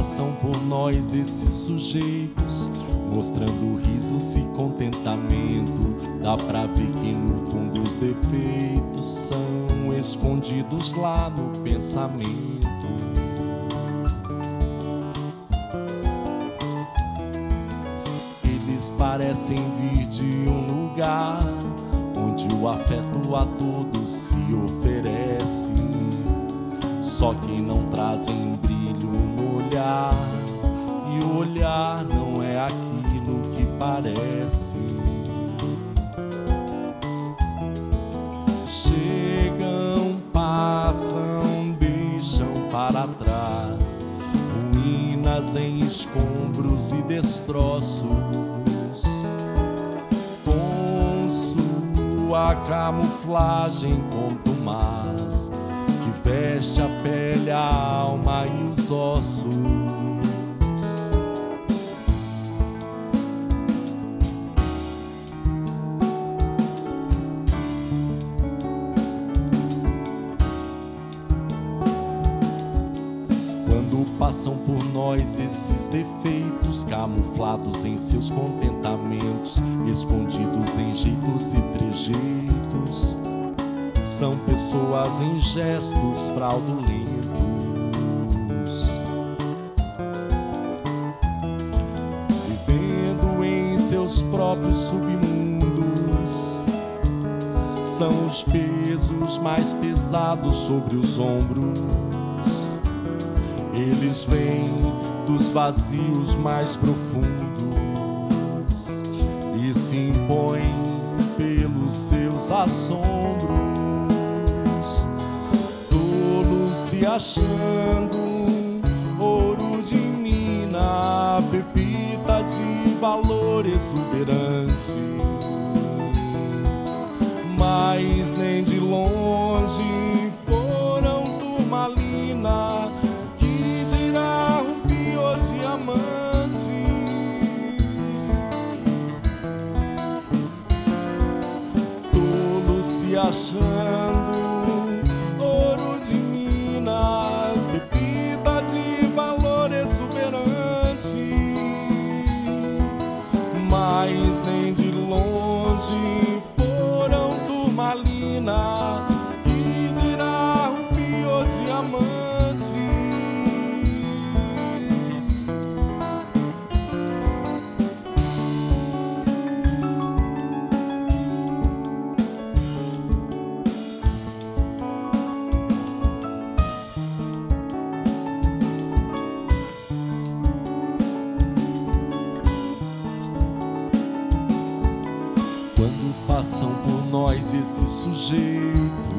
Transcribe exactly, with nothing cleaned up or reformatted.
passam por nós esses sujeitos, mostrando risos e contentamento, dá pra ver que no fundo os defeitos são escondidos lá no pensamento. Eles parecem vir de um lugar onde o afeto a todos se oferece, só que não trazem brilho no olhar, e o olhar não é aquilo que parece. Chegam, passam, deixam para trás ruínas em escombros e destroços, com sua camuflagem contumaz que veste a pele, a alma e os ossos. Quando passam por nós esses defeitos, camuflados em seus contentamentos, escondidos em jeitos e trejeitos, são pessoas em gestos fraudulentos, vivendo em seus próprios submundos. São os pesos mais pesados sobre os ombros. Eles vêm dos vazios mais profundos e se impõem pelos seus assombros, tolos se achando ouro de mina, pepita de valor exuberante, mas nem de longe foram turmalina, que dirá rubi ou diamante. Tolo se achando ouro de mina, bebida de valor exuberante, mas nem de longe foram turmalina, que dirá rubi ou diamante. Quando passam por nós esses sujeitos,